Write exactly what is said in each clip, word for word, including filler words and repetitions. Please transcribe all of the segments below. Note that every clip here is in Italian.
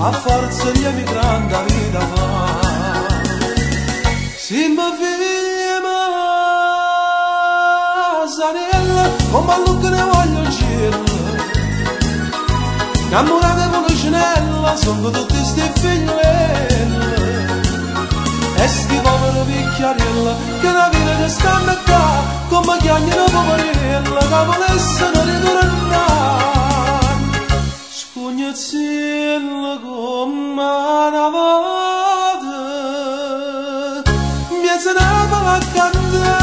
a forza di emigrante a vita fa. Simba figlia ma Sanella, come a Luca ne voglio il cielo, innamorate con la cenella, sono tutti sti figliolelli, e sti poveri picchiarella, che la vita che stanno qua, come chiagnano poverella, che volessero ritornare, spugnazzello come una vada, mi è senata la cantare.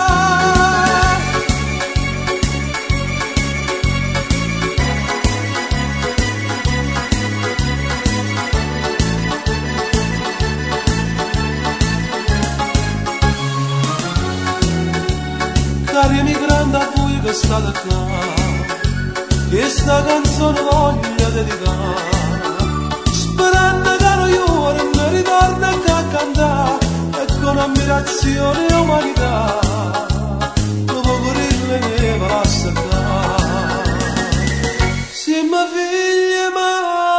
Cari emigrante a voi che state qua, questa canzone voglio dedicare, sperando che noi ora ne ritorna a cantare, e con ammirazione e umanità, dopo gorille ne va a saccare. Siamo figli ma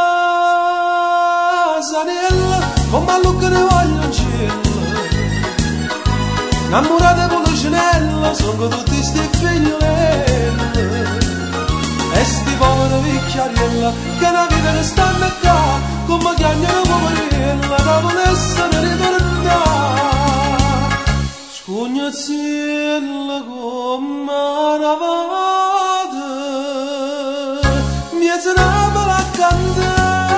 Sanella, come a Luca ne voglio un cielo, innamorate con la cenella, sono tutti sti figliolelli, e sti poveri picchiarella, che la vita che stanno qua, come chiagnano poverella, che volessero ritornare, scugnazzello come una vada, mi è senata la cantare.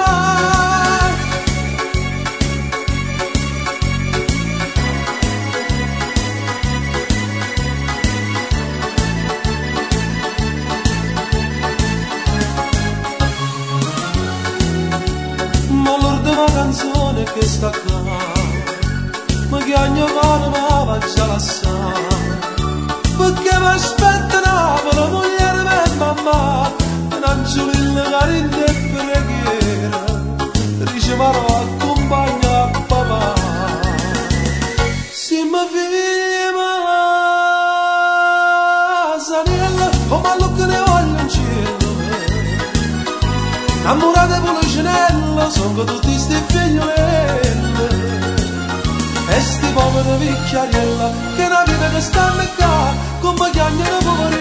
Una canzone che sta qua, ma che ogni mano ma va già lassare, perché mi aspetta Napoli, moglie e mamma, e non c'è il carino e preghiera, riceverò accompagna a papà. Siamo figli ma Sanella, come a Luca ne voglio un cielo, innamorate con la cenella, sono tutti sti figliolelli, e sti poveri picchiarella, che la vita che stanno qua, come chiagnano poveri